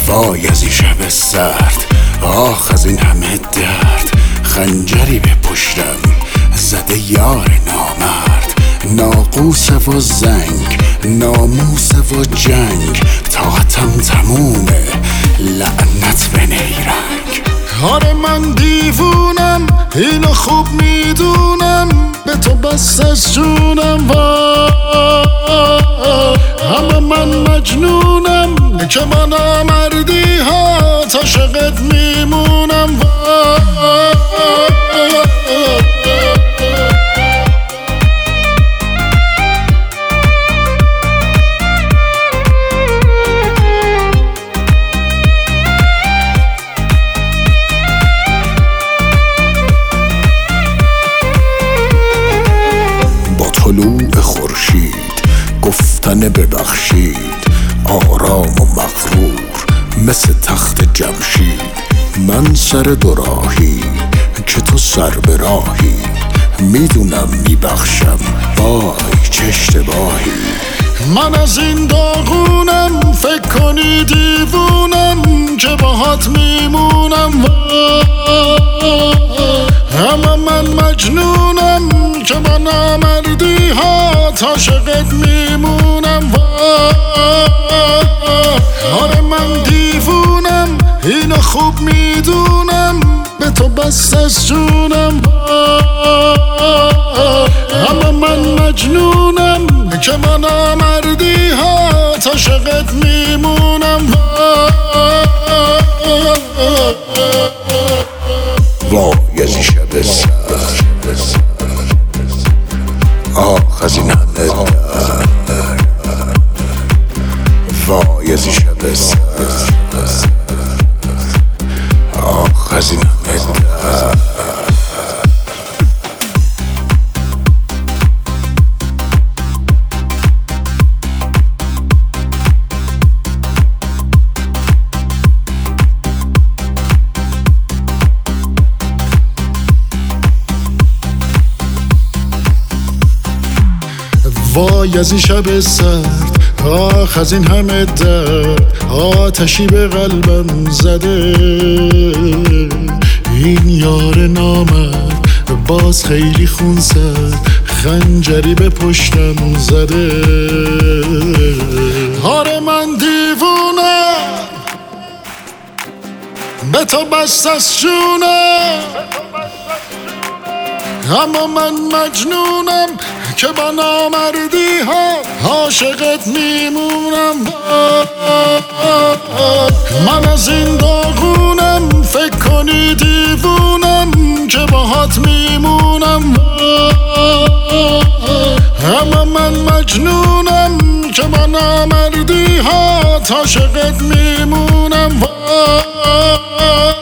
وای از این شب سرد، آخ از این همه درد. خنجری به پشتم زده یار نامرد، ناقوس و زنگ، ناموس و جنگ. طاقتم تمومه، لعنت به نیرنگ. آره من دیوونم، اینو خوب میدونم، به تو بس از جونم. اما من مجنونم که من نامردی ها عاشقت میمونم. طلوع خورشید گفتن ببخشید، آرام و مغرور مثل تخت جمشید. من سر دوراهی که تو سر به راهی، میدونم میبخشم وای چه اشتباهی. من از این داغونم، فکر کنی دیوونم که باهات میمونم. اما من مجنونم که من نامردی ها عاشقت میمونم. آره من دیوونم، اینو خوب میدونم، به تو بس از جونم. اما من مجنونم که من نامردی ها عاشقت میمونم. وای از این شب سرد، آخ از این همه درد. وای از این شب سرد، آخ از این همه درد. وای از این شب سرد، آخ از این همه درد. آتشی به قلبم زده، این یار نامرد باز خیلی خون سرد، خنجری به پشتم زده. آره من دیوونم، به تو بس از جونم. اما من مجنونم که با نامردی ها عاشقت میمونم. من از این داغونم، فکر کنی دیوونم که باهات میمونم. اما من مجنونم که با نامردی ها عاشقت میمونم.